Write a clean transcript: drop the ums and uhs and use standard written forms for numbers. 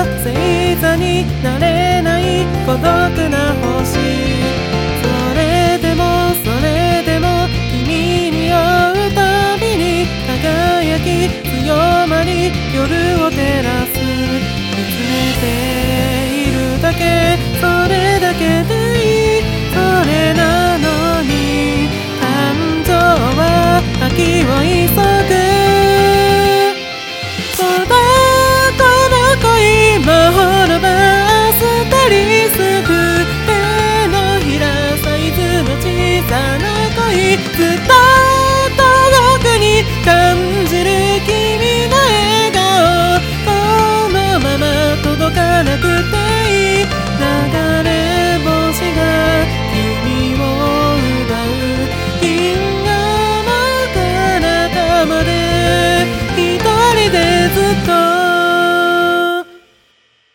は星座になれない孤独な星。それでも君に会うたびに輝き強まり夜